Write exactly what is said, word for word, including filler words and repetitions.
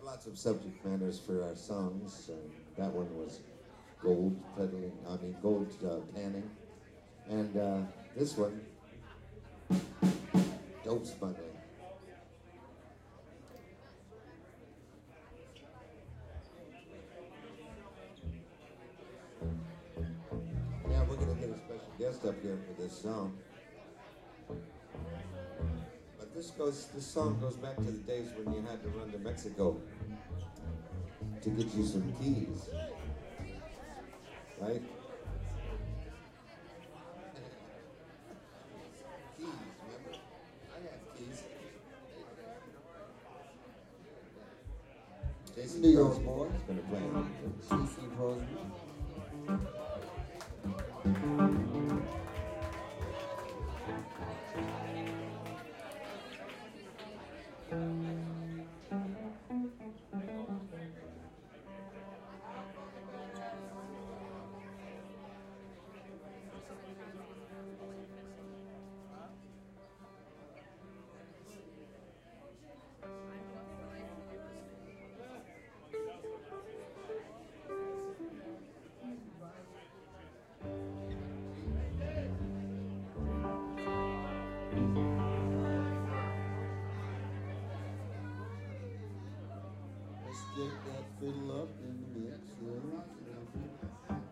lots of subject matters for our songs. Uh, that one was gold peddling, I mean gold uh, panning, and uh, this one, dope smuggling. Yeah, we're gonna get a special guest up here for this song. But this goes, this song goes back to the days when you had to run to Mexico to get you some keys, right? Keys, remember? I had keys. Jason New York Crosby boy. is gonna play it. C C Crosby. Let's get that fiddle up in the mix. Yeah.